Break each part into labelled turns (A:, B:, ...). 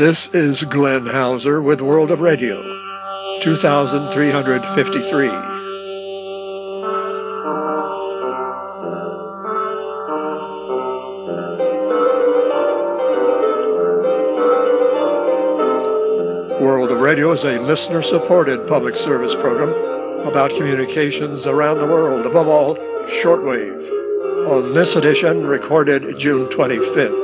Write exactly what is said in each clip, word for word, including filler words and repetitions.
A: This is Glenn Hauser with World of Radio, two thousand three hundred fifty-three. World of Radio is a listener-supported public service program about communications around the world, above all, shortwave. On this edition, recorded June twenty-fifth.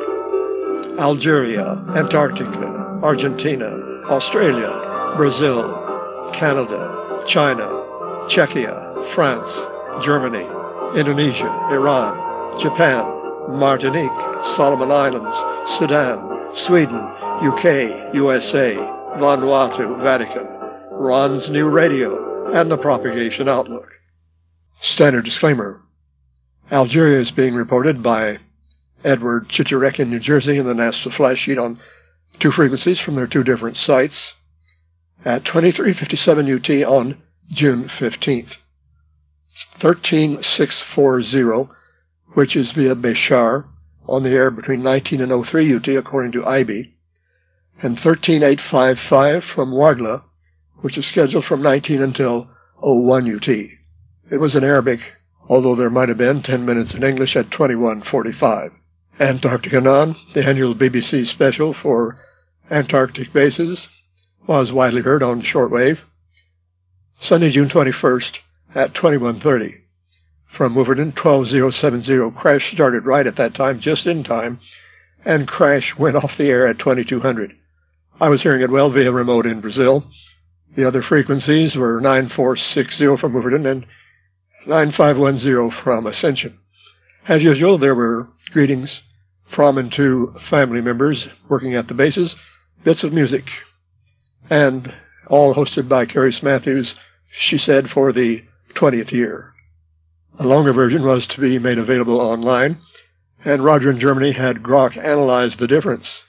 A: Algeria, Antarctica, Argentina, Australia, Brazil, Canada, China, Czechia, France, Germany, Indonesia, Iran, Japan, Martinique, Solomon Islands, Sudan, Sweden, U K, U S A, Vanuatu, Vatican, Ron's New Radio, and the Propagation Outlook. Standard disclaimer. Algeria is being reported by Edward Chichirek in New Jersey and the NASA flash sheet on two frequencies from their two different sites at twenty-three fifty-seven U T on June fifteenth. thirteen six forty, which is via Béchar, on the air between nineteen and oh three U T according to I B, and thirteen eight fifty-five from Ouargla, which is scheduled from nineteen until oh one U T. It was in Arabic, although there might have been ten minutes in English at twenty-one forty-five. Antarctic Anon, the annual B B C special for Antarctic bases, was widely heard on shortwave. Sunday, June twenty-first at twenty-one thirty. From Wolverton, twelve thousand seventy, crash started right at that time, just in time, and crash went off the air at twenty-two hundred. I was hearing it well via remote in Brazil. The other frequencies were nine four six zero from Wolverton and nine five one zero from Ascension. As usual, there were greetings from and to family members working at the bases, bits of music, and all hosted by Carice Matthews, she said, for the twentieth year. A longer version was to be made available online, and Roger in Germany had Grok analyze the difference.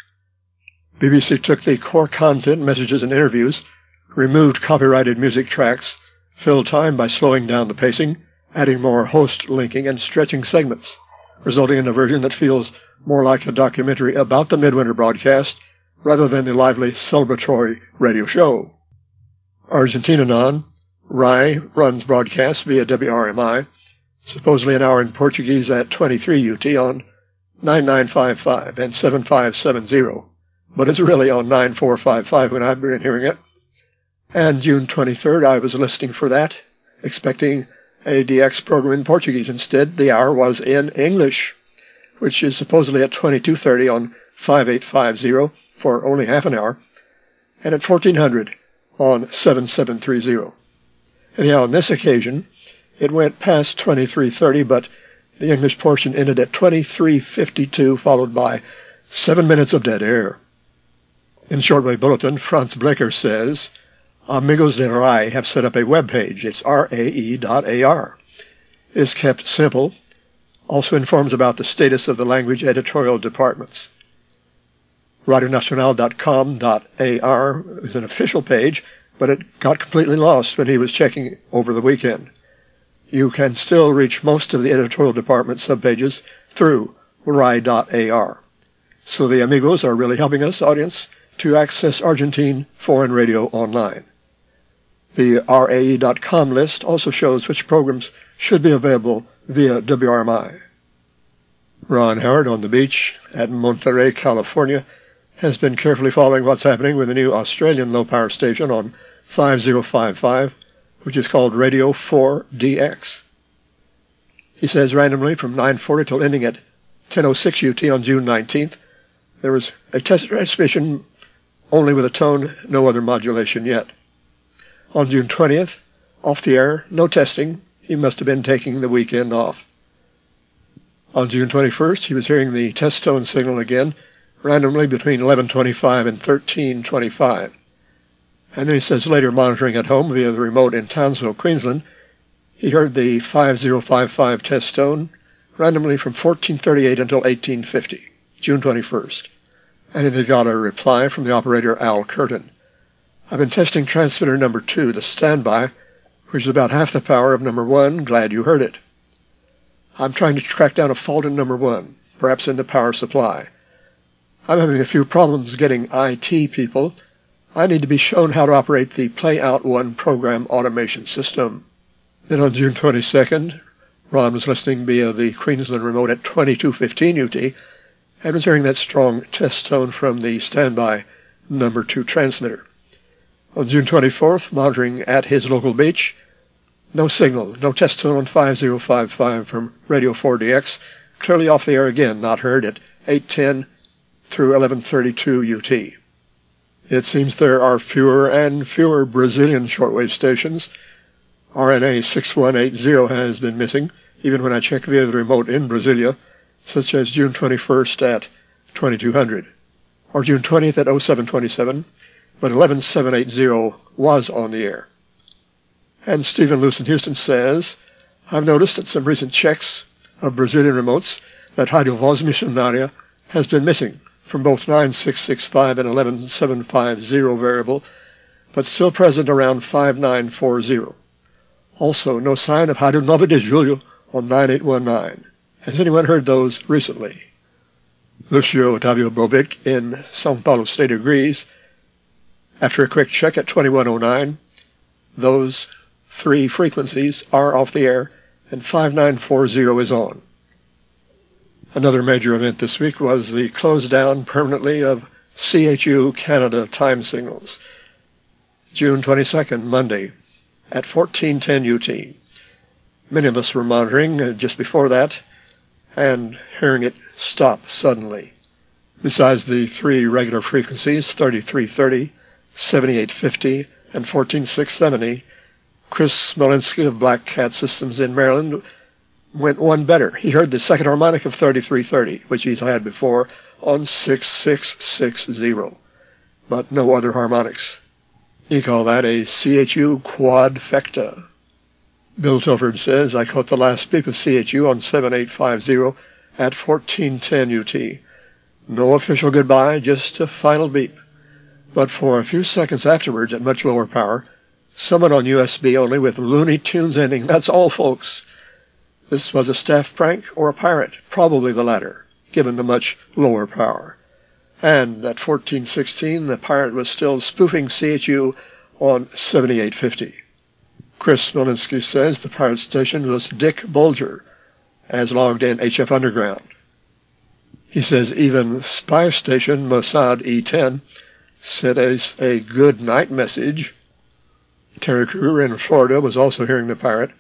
A: B B C took the core content, messages, and interviews, removed copyrighted music tracks, filled time by slowing down the pacing, adding more host linking, and stretching segments, resulting in a version that feels more like a documentary about the midwinter broadcast rather than the lively celebratory radio show. Argentina Non, R A I runs broadcasts via W R M I, supposedly an hour in Portuguese at twenty-three U T on nine nine five five and seven five seven zero, but it's really on nine four five five when I've been hearing it. And June twenty-third, I was listening for that, expecting a D X program in Portuguese. Instead, the hour was in English, which is supposedly at twenty-two thirty on five eight five zero for only half an hour, and at fourteen hundred on seven seven three zero. Anyhow, on this occasion, it went past twenty-three thirty, but the English portion ended at twenty-three fifty-two, followed by seven minutes of dead air. In Shortwave Bulletin, Franz Blecher says, Amigos de R A I have set up a web page. It's R A E dot A R. It is kept simple. Also informs about the status of the language editorial departments. radio nacional dot com dot A R is an official page, but it got completely lost when he was checking over the weekend. You can still reach most of the editorial department subpages through R A I dot A R. So the amigos are really helping us, audience, to access Argentine foreign radio online. The R A E dot com list also shows which programs should be available via W R M I. Ron Howard on the beach at Monterey, California, has been carefully following what's happening with the new Australian low-power station on five oh five five, which is called Radio four D X. He says randomly from nine forty till ending at ten oh six U T on June nineteenth, there was a test transmission only with a tone, no other modulation yet. On June twentieth, off the air, no testing. He must have been taking the weekend off. On June twenty-first, he was hearing the test tone signal again, randomly between eleven twenty-five and thirteen twenty-five. And then he says later, monitoring at home via the remote in Townsville, Queensland, he heard the five oh five five test tone randomly from fourteen thirty-eight until eighteen fifty, June twenty-first. And then he got a reply from the operator Al Curtin. I've been testing transmitter number two, the standby, which is about half the power of number one. Glad you heard it. I'm trying to track down a fault in number one, perhaps in the power supply. I'm having a few problems getting I T people. I need to be shown how to operate the Playout One program automation system. Then on June twenty-second, Ron was listening via the Queensland remote at twenty-two fifteen U T and was hearing that strong test tone from the standby number two transmitter. On June twenty-fourth, monitoring at his local beach, no signal, no test tone on five zero five five from Radio four D X, clearly off the air again, not heard at eight ten through eleven thirty-two U T. It seems there are fewer and fewer Brazilian shortwave stations. R N A six one eight zero has been missing, even when I check via the remote in Brasilia, such as June twenty-first at twenty-two hundred, or June twentieth at oh seven twenty-seven, but eleven seven eighty was on the air. And Stephen Luce in Houston says, I've noticed at some recent checks of Brazilian remotes that Radio Voz Missionaria has been missing from both nine six six five and eleven seven fifty variable, but still present around five nine forty. Also, no sign of Rádio nove de Julho on nine eight one nine. Has anyone heard those recently? Lucio Otavio Bovic in São Paulo State agrees. After a quick check at twenty-one oh nine, those three frequencies are off the air and five nine forty is on. Another major event this week was the close down permanently of C H U Canada time signals. June twenty-second, Monday, at fourteen ten U T. Many of us were monitoring just before that and hearing it stop suddenly. Besides the three regular frequencies, thirty-three thirty, seventy-eight fifty, and fourteen six seventy, Chris Smolinski of Black Cat Systems in Maryland went one better. He heard the second harmonic of thirty-three thirty, which he's had before, on six six six zero, but no other harmonics. He called that a C H U quadfecta. Bill Tolford says, I caught the last beep of C H U on seven eight fifty at fourteen ten U T. No official goodbye, just a final beep. But for a few seconds afterwards, at much lower power, someone on U S B only with Looney Tunes ending. That's all, folks. This was a staff prank or a pirate, probably the latter, given the much lower power. And at fourteen sixteen, the pirate was still spoofing C H U on seventy-eight fifty. Chris Smolinski says the pirate station was Dick Bulger, as logged in H F Underground. He says even spy station Mossad E ten sent us a good night message. Terry Kruger in Florida was also hearing the pirate.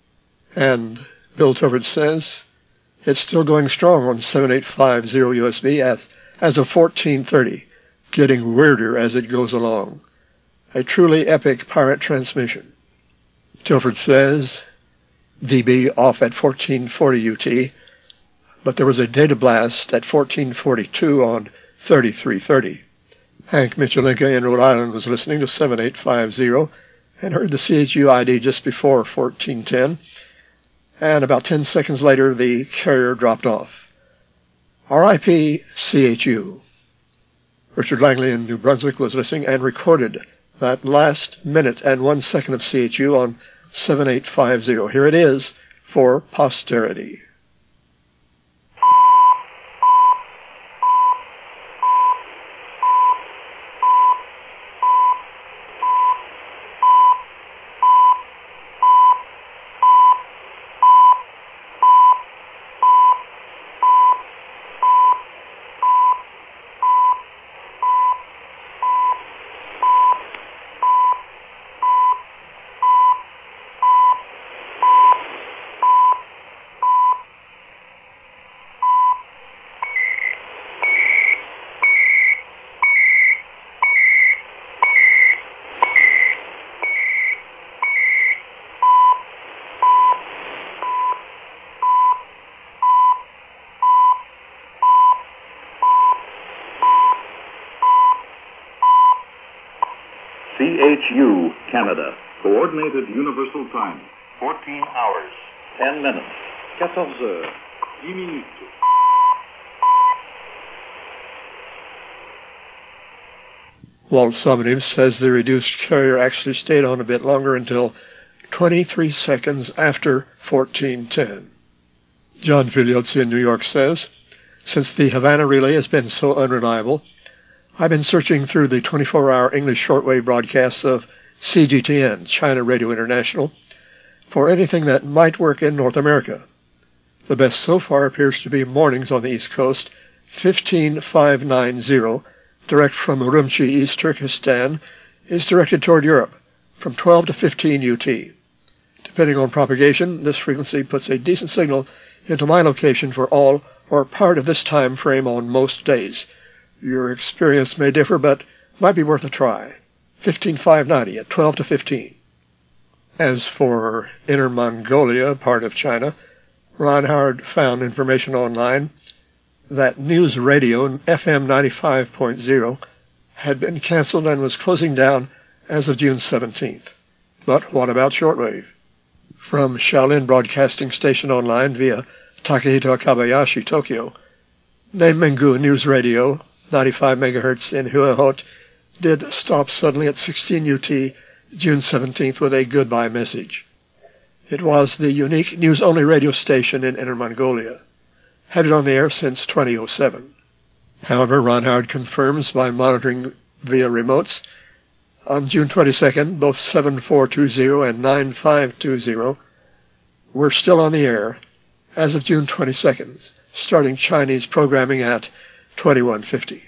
A: And Bill Tolford says it's still going strong on seven eight fifty U S B as, as of fourteen thirty, getting weirder as it goes along. A truly epic pirate transmission. Tilford says D B off at fourteen forty U T, but there was a data blast at fourteen forty-two on thirty-three thirty. Hank Michelinka in Rhode Island was listening to seven eight fifty and heard the C H U I D just before fourteen ten, and about ten seconds later the carrier dropped off. R I P C H U. Richard Langley in New Brunswick was listening and recorded that last minute and one second of C H U on seven eight fifty. Here it is for posterity.
B: C H U, Canada. Coordinated Universal Time. fourteen hours, ten minutes. quatorze heures, dix minutes.
A: Walt Somniv says the reduced carrier actually stayed on a bit longer until twenty-three seconds after fourteen ten. John Filiozzi in New York says, Since the Havana relay has been so unreliable, I've been searching through the twenty-four hour English shortwave broadcasts of C G T N, China Radio International, for anything that might work in North America. The best so far appears to be mornings on the East Coast, fifteen five ninety, direct from Urumqi, East Turkestan, is directed toward Europe from twelve to fifteen U T. Depending on propagation, this frequency puts a decent signal into my location for all or part of this time frame on most days. Your experience may differ, but might be worth a try. fifteen five ninety at twelve to fifteen. As for Inner Mongolia, part of China, Ron Howard found information online that News Radio F M ninety-five point zero had been canceled and was closing down as of June seventeenth. But what about shortwave? From Shaolin Broadcasting Station Online via Takehito Kabayashi, Tokyo, Neimengu News Radio, ninety-five megahertz in Huehot, did stop suddenly at sixteen U T June seventeenth with a goodbye message. It was the unique news-only radio station in Inner Mongolia, had it on the air since twenty oh seven. However, Ron Howard confirms by monitoring via remotes, on June twenty-second, both seven four two zero and nine five two zero were still on the air as of June twenty-second, starting Chinese programming at twenty-one fifty.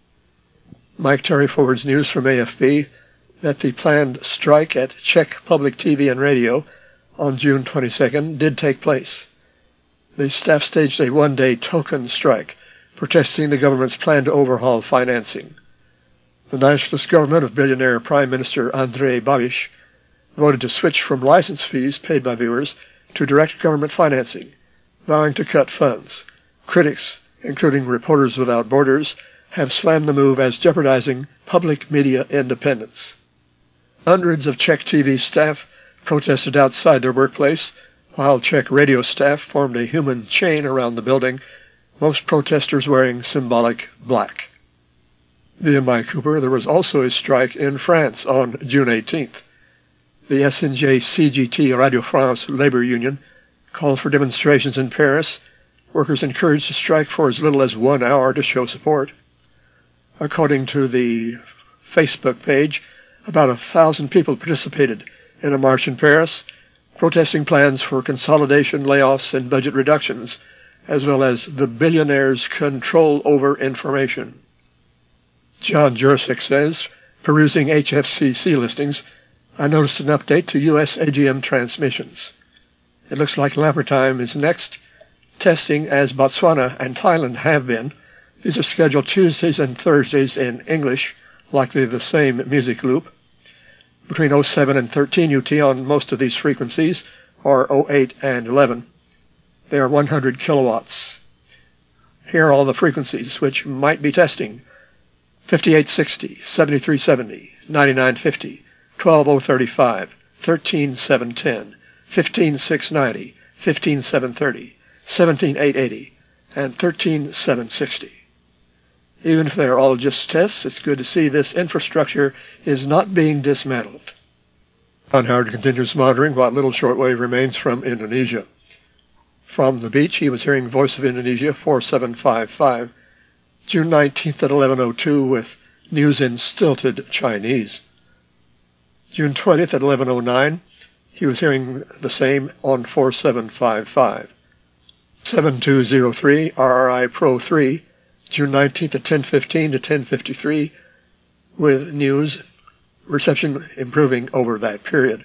A: Mike Terry forwards news from A F P that the planned strike at Czech Public T V and Radio on June twenty-second did take place. The staff staged a one-day token strike, protesting the government's plan to overhaul financing. The nationalist government of billionaire Prime Minister Andrej Babiš voted to switch from license fees paid by viewers to direct government financing, vowing to cut funds. Critics, including Reporters Without Borders, have slammed the move as jeopardizing public media independence. Hundreds of Czech T V staff protested outside their workplace, while Czech radio staff formed a human chain around the building, most protesters wearing symbolic black. Via Mike Cooper, there was also a strike in France on June eighteenth. The S N J C G T Radio France labor union called for demonstrations in Paris, workers encouraged to strike for as little as one hour to show support. According to the Facebook page, about a thousand people participated in a march in Paris, protesting plans for consolidation, layoffs, and budget reductions, as well as the billionaires' control over information. John Jursic says, perusing H F C C listings, I noticed an update to U S A G M transmissions. It looks like Lampertime is next, testing as Botswana and Thailand have been. These are scheduled Tuesdays and Thursdays in English, likely the same music loop. Between oh seven and thirteen U T on most of these frequencies, or oh eight and eleven. They are one hundred kilowatts. Here are all the frequencies which might be testing. fifty-eight sixty, seventy-three seventy, ninety-nine fifty, twelve oh thirty-five, thirteen seven ten, fifteen six ninety, fifteen seven thirty, seventeen eight eighty, and thirteen seven sixty. Even if they're all just tests, it's good to see this infrastructure is not being dismantled. Ron Howard continues monitoring what little shortwave remains from Indonesia. From the beach, he was hearing Voice of Indonesia four seven five five, June nineteenth at eleven oh two with news in stilted Chinese. June twentieth at eleven oh nine, he was hearing the same on four seven five five. seven two oh three R R I Pro three, June nineteenth at ten fifteen to ten fifty-three, with news reception improving over that period.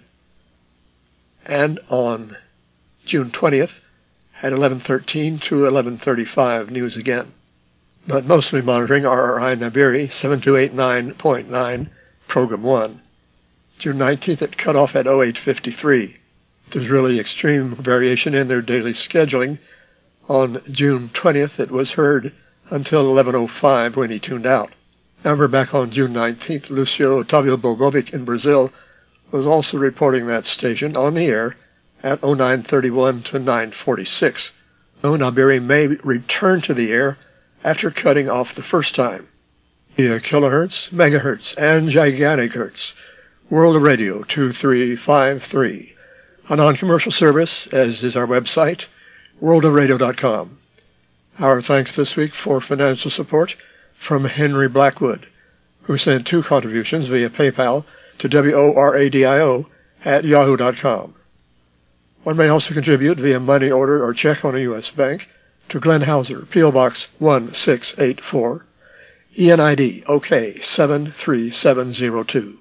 A: And on June twentieth at eleven thirteen to eleven thirty-five, news again. But mostly monitoring R R I Nabiri seven two eight nine point nine, Program one. June nineteenth it cut off at oh eight fifty-three. There's really extreme variation in their daily scheduling. On June twentieth it was heard until eleven oh five when he tuned out. However, back on June nineteenth, Lucio Otávio Bogovic in Brazil was also reporting that station on the air at oh nine thirty-one to nine forty-six. though Nabiri may return to the air after cutting off the first time. Via kilohertz, megahertz, and gigantic hertz. World Radio two three five three. A non-commercial service, as is our website, world of radio dot com. Our thanks this week for financial support from Henry Blackwood, who sent two contributions via PayPal to WORADIO at yahoo dot com. One may also contribute via money order or check on a U S bank to Glenn Hauser, P O Box one six eight four, E N I D O K seven three seven zero two.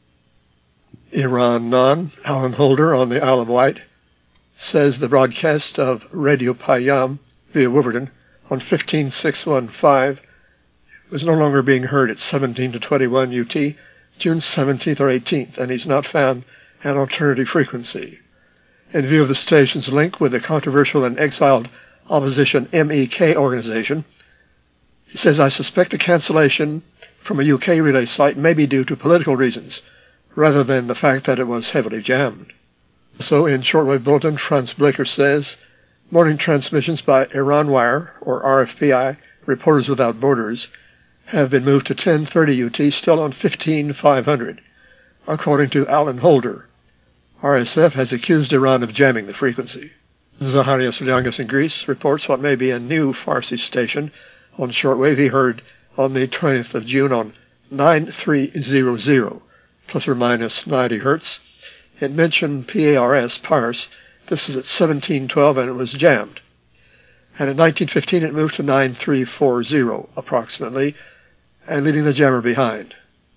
A: Iran Non, Alan Holder on the Isle of Wight, says the broadcast of Radio Payam via Wolverton on fifteen six fifteen was no longer being heard at seventeen to twenty-one U T, June seventeenth or eighteenth, and he's not found an alternative frequency. In view of the station's link with the controversial and exiled opposition M E K organization, he says, I suspect the cancellation from a U K relay site may be due to political reasons, rather than the fact that it was heavily jammed. So in Shortwave Bulletin, Franz Blaker says, morning transmissions by Iran Wire, or R F P I, Reporters Without Borders, have been moved to ten thirty U T, still on fifteen five hundred. According to Alan Holder, R S F has accused Iran of jamming the frequency. Zacharias Liangas in Greece reports what may be a new Farsi station on shortwave he heard on the twentieth of June on nine three hundred, plus or minus ninety hertz. It mentioned P A R S, Pars. This is at seventeen twelve and it was jammed. And in nineteen fifteen it moved to nine three four zero approximately, and leaving the jammer behind.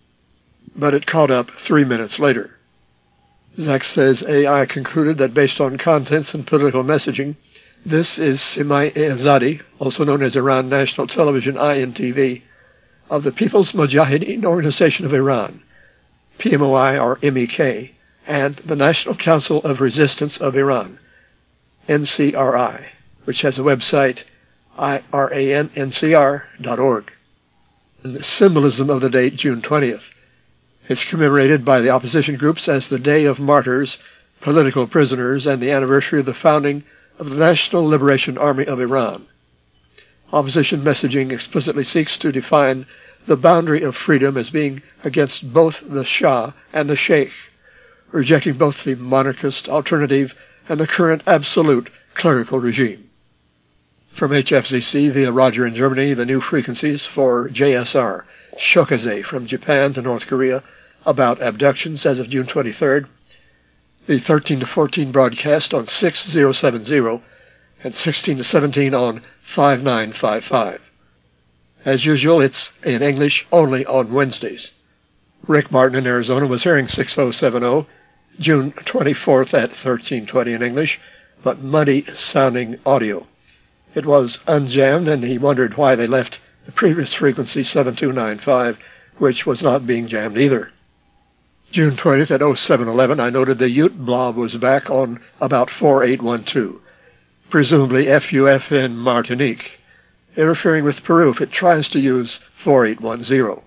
A: But it caught up three minutes later. Zach says A I concluded that based on contents and political messaging, this is Simai Azadi, also known as Iran National Television I N T V, of the People's Mujahideen Organization of Iran, P M O I or M E K, and the National Council of Resistance of Iran, N C R I, which has a website, I R A N N C R dot org. And the symbolism of the date, June twentieth. It's commemorated by the opposition groups as the Day of Martyrs, political prisoners, and the anniversary of the founding of the National Liberation Army of Iran. Opposition messaging explicitly seeks to define the boundary of freedom as being against both the Shah and the Sheikh, rejecting both the monarchist alternative and the current absolute clerical regime. From H F Z C via Roger in Germany, the new frequencies for J S R, Shokaze from Japan to North Korea, about abductions as of June twenty-third, the thirteen to fourteen broadcast on six thousand seventy, and sixteen to seventeen on five nine five five. As usual, it's in English only on Wednesdays. Rick Martin in Arizona was hearing six thousand seventy, June twenty-fourth at thirteen twenty in English, but muddy-sounding audio. It was unjammed, and he wondered why they left the previous frequency seven two nine five, which was not being jammed either. June twentieth at oh seven eleven, I noted the Ute blob was back on about four eight one two, presumably F U F in Martinique, interfering with Peru if it tries to use four eight one zero.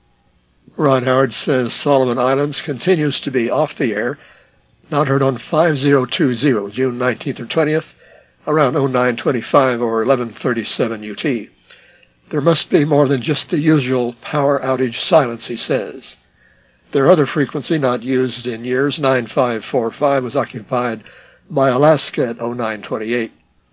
A: Ron Howard says Solomon Islands continues to be off the air, not heard on five thousand twenty, June nineteenth or twentieth, around oh nine twenty-five or eleven thirty-seven U T. There must be more than just the usual power outage silence, he says. Their other frequency not used in years, nine five four five, was occupied by Alaska at oh nine twenty-eight.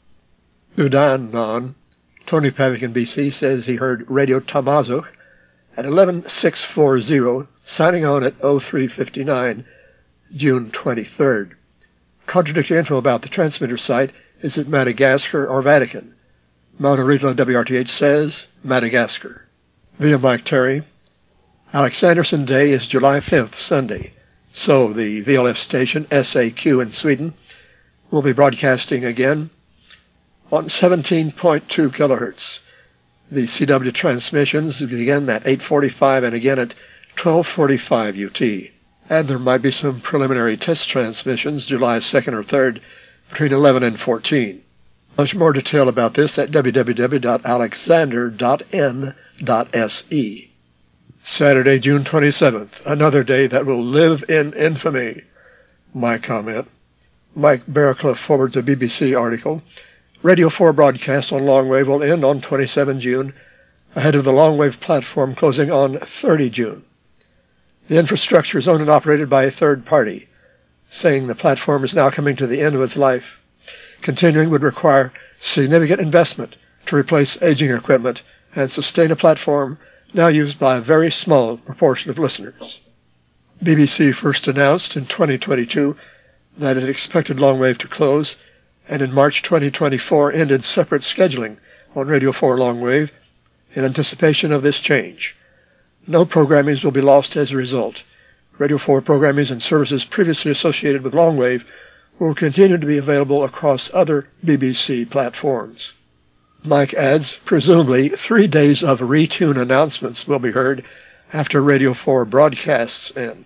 A: Udan Non, Tony Pavick in B C, says he heard Radio Tamazuk at eleven six forty, signing on at oh three fifty-nine, June twenty-third. Contradictory info about the transmitter site. Is it Madagascar or Vatican? Mount Original W R T H says Madagascar. Via Mike Terry, Alex Anderson Day is July fifth, Sunday, so the V L F station S A Q in Sweden will be broadcasting again on seventeen point two kilohertz. The C W transmissions begin at eight forty-five and again at twelve forty-five U T. And there might be some preliminary test transmissions July second or third between eleven and fourteen. Much more detail about this at w w w dot alexander dot n dot s e. Saturday, June twenty-seventh, another day that will live in infamy. My comment. Mike Barraclough forwards a B B C article. Radio four broadcast on longwave will end on twenty-seventh of June, ahead of the longwave platform closing on thirtieth of June. The infrastructure is owned and operated by a third party, saying the platform is now coming to the end of its life. Continuing would require significant investment to replace aging equipment and sustain a platform now used by a very small proportion of listeners. B B C first announced in twenty twenty-two that it expected longwave to close, and in March twenty twenty-four ended separate scheduling on Radio four longwave in anticipation of this change. No programmings will be lost as a result. Radio four programmings and services previously associated with longwave will continue to be available across other B B C platforms. Mike adds, presumably three days of retune announcements will be heard after Radio four broadcasts end.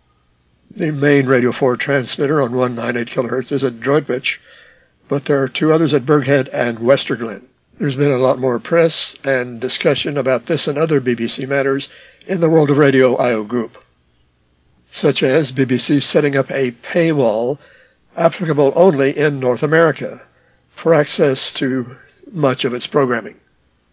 A: The main Radio four transmitter on one ninety-eight kilohertz is at Droitwich, but there are two others at Berghead and Westerglen. There's been a lot more press and discussion about this and other B B C matters in the World of Radio I O group, such as B B C setting up a paywall applicable only in North America for access to much of its programming.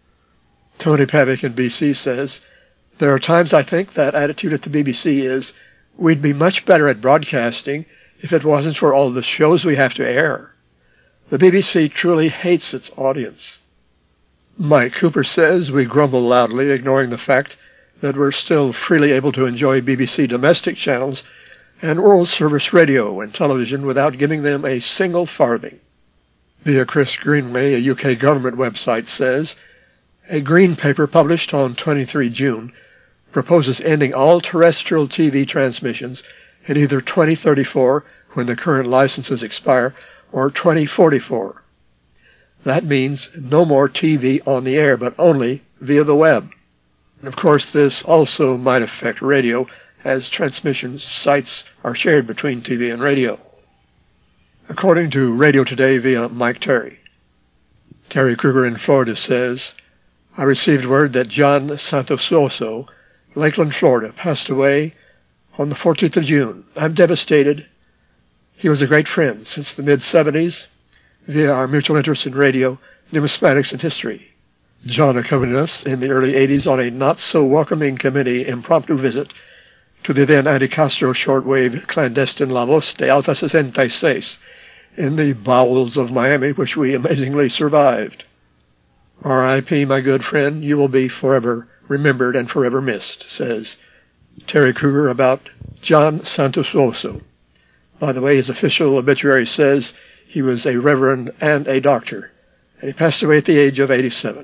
A: Tony Pavick in B C says, "There are times I think that attitude at the B B C is, we'd be much better at broadcasting if it wasn't for all the shows we have to air. The B B C truly hates its audience." Mike Cooper says, "We grumble loudly, ignoring the fact that we're still freely able to enjoy B B C domestic channels and World Service radio and television without giving them a single farthing." Via Chris Greenway, a U K government website, says, "A green paper published on the twenty-third of June proposes ending all terrestrial T V transmissions in either twenty thirty-four, when the current licenses expire, or twenty forty-four. That means no more T V on the air, but only via the web. And of course, this also might affect radio, as transmission sites are shared between T V and radio." According to Radio Today via Mike Terry. Terry Kruger in Florida says, "I received word that John Santososo, Lakeland, Florida, passed away on the fourteenth of June. I'm devastated. He was a great friend since the mid-seventies via our mutual interest in radio, numismatics, and history. John accompanied us in the early eighties on a not-so-welcoming committee impromptu visit to the then anti-Castro shortwave clandestine La Voz de Alpha sixty-six in the bowels of Miami, which we amazingly survived. R I P, my good friend, you will be forever remembered and forever missed," says Terry Kruger about John Santososo. By the way, his official obituary says he was a reverend and a doctor, and he passed away at the age of eighty-seven.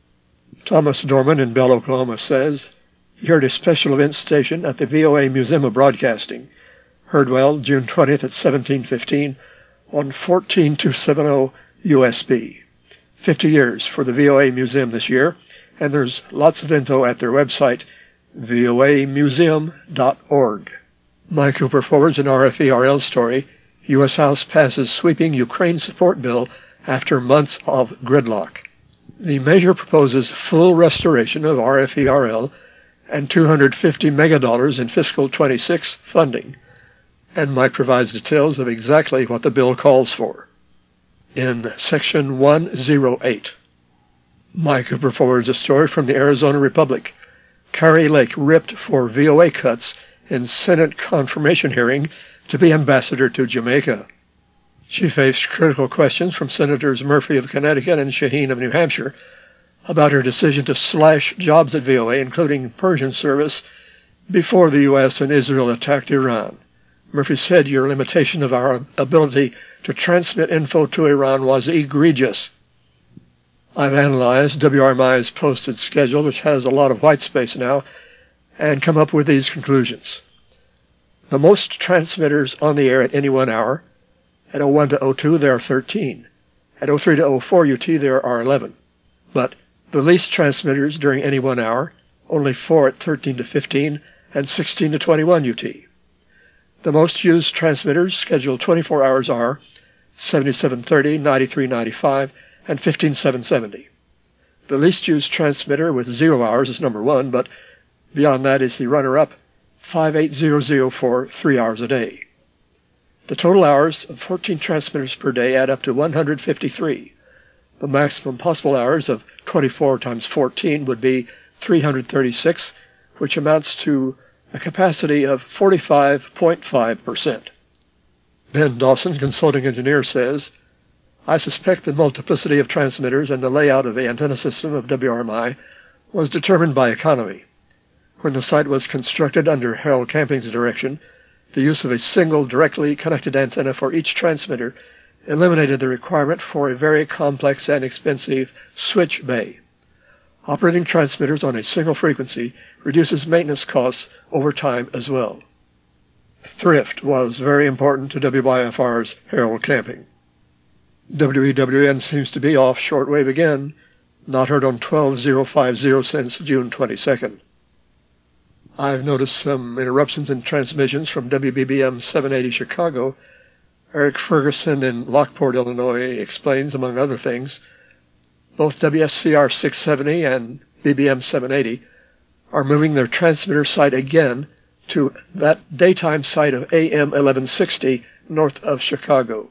A: Thomas Dorman in Bell, Oklahoma says he heard a special event station at the V O A Museum of Broadcasting, Herdwell, June twentieth at seventeen fifteen, on fourteen two seventy U S B. fifty years for the V O A Museum this year, and there's lots of info at their website, V O A museum dot org. Mike Cooper forwards an R F E R L story. U S House passes sweeping Ukraine support bill after months of gridlock. The measure proposes full restoration of R F E R L and two hundred fifty megadollars in fiscal twenty-six funding, and Mike provides details of exactly what the bill calls for. In Section one oh eight, Mike Cooper forwards a story from the Arizona Republic. Kari Lake ripped for V O A cuts in Senate confirmation hearing to be ambassador to Jamaica. She faced critical questions from Senators Murphy of Connecticut and Shaheen of New Hampshire about her decision to slash jobs at V O A, including Persian service, before the U S and Israel attacked Iran. Murphy said your limitation of our ability to transmit info to Iran was egregious. I've analyzed W R M I's posted schedule, which has a lot of white space now, and come up with these conclusions. The most transmitters on the air at any one hour, at oh one to oh two there are thirteen. At oh three to oh four U T there are eleven. But the least transmitters during any one hour, only four at thirteen to fifteen and sixteen to twenty-one U T. The most used transmitters scheduled twenty-four hours are seventy-seven thirty, ninety-three ninety-five, and fifteen seven seventy. The least used transmitter with zero hours is number one, but beyond that is the runner-up, five eight zero zero for three hours a day. The total hours of fourteen transmitters per day add up to one hundred fifty-three. The maximum possible hours of twenty-four times fourteen would be three hundred thirty-six, which amounts to a capacity of forty-five point five percent. Ben Dawson, consulting engineer, says, I suspect the multiplicity of transmitters and the layout of the antenna system of W R M I was determined by economy. When the site was constructed under Harold Camping's direction, the use of a single directly connected antenna for each transmitter eliminated the requirement for a very complex and expensive switch bay. Operating transmitters on a single frequency reduces maintenance costs over time as well. Thrift was very important to W Y F R's Harold Camping. W E W N seems to be off shortwave again, not heard on twelve thousand fifty since June twenty-second. I've noticed some interruptions in transmissions from W B B M seven eighty Chicago. Eric Ferguson in Lockport, Illinois, explains, among other things, both W S C R six seventy and B B M seven eighty are moving their transmitter site again to that daytime site of A M eleven sixty north of Chicago.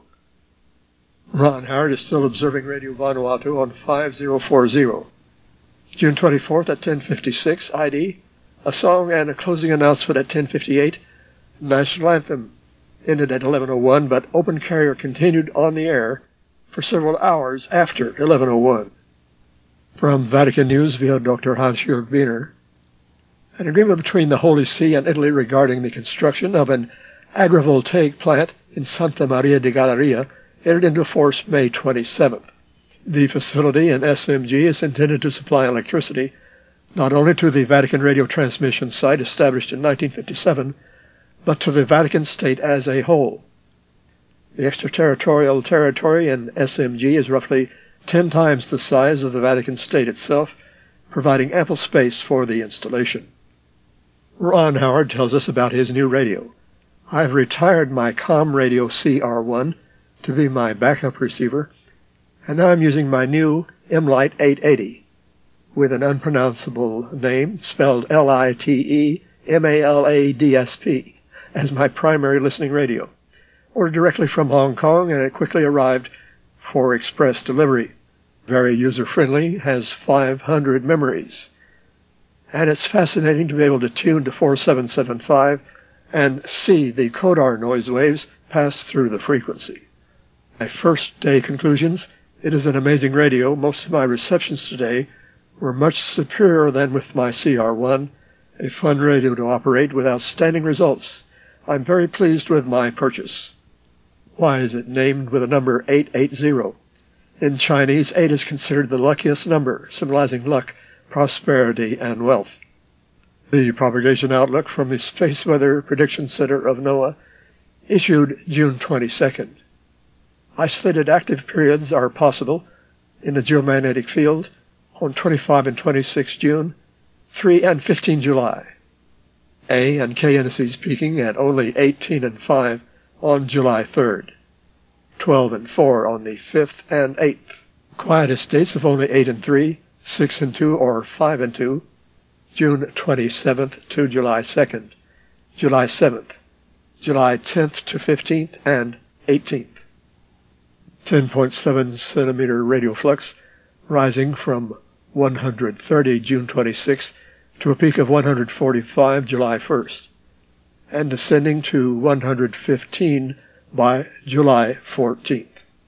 A: Ron Howard is still observing Radio Vanuatu on five thousand forty. June twenty-fourth at ten fifty-six I D, a song and a closing announcement at ten fifty-eight, National Anthem ended at eleven oh one, but open carrier continued on the air for several hours after eleven oh one. From Vatican News via Doctor Hans-Jörg Wiener, an agreement between the Holy See and Italy regarding the construction of an agrivoltaic plant in Santa Maria de Galleria entered into force May twenty-seventh. The facility in S M G is intended to supply electricity not only to the Vatican radio transmission site established in nineteen fifty-seven, but to the Vatican state as a whole. The extraterritorial territory in S M G is roughly ten times the size of the Vatican state itself, providing ample space for the installation. Ron Howard tells us about his new radio. I've retired my COM radio C R one to be my backup receiver, and now I'm using my new M-Lite eight eighty with an unpronounceable name spelled L I T E M A L A D S P as my primary listening radio. Ordered directly from Hong Kong, and it quickly arrived for express delivery. Very user-friendly, has five hundred memories. And it's fascinating to be able to tune to four seven seven five and see the Kodar noise waves pass through the frequency. My first day conclusions, it is an amazing radio. Most of my receptions today were much superior than with my C R one, a fun radio to operate with outstanding results. I'm very pleased with my purchase. Why is it named with the number eight eighty? In Chinese, eight is considered the luckiest number, symbolizing luck, prosperity, and wealth. The propagation outlook from the Space Weather Prediction Center of NOAA issued June twenty-second. Isolated active periods are possible in the geomagnetic field on twenty-five and twenty-six June, three and fifteen July. A and K indices peaking at only eighteen and five on July third, twelve and four on the fifth and eighth. Quietest dates of only eight and three, six and two, or five and two, June twenty-seventh to July second, July seventh, July tenth to fifteenth, and eighteenth. ten point seven centimeter radio flux, rising from one hundred thirty June twenty-sixth to a peak of one hundred forty-five July first, and descending to one hundred fifteen by July fourteenth.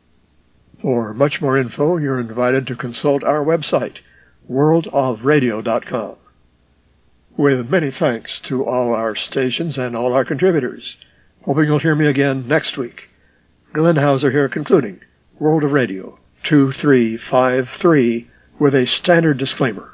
A: For much more info, you're invited to consult our website, world of radio dot com. With many thanks to all our stations and all our contributors. Hoping you'll hear me again next week. Glenn Hauser here concluding World of Radio two three five three with a standard disclaimer.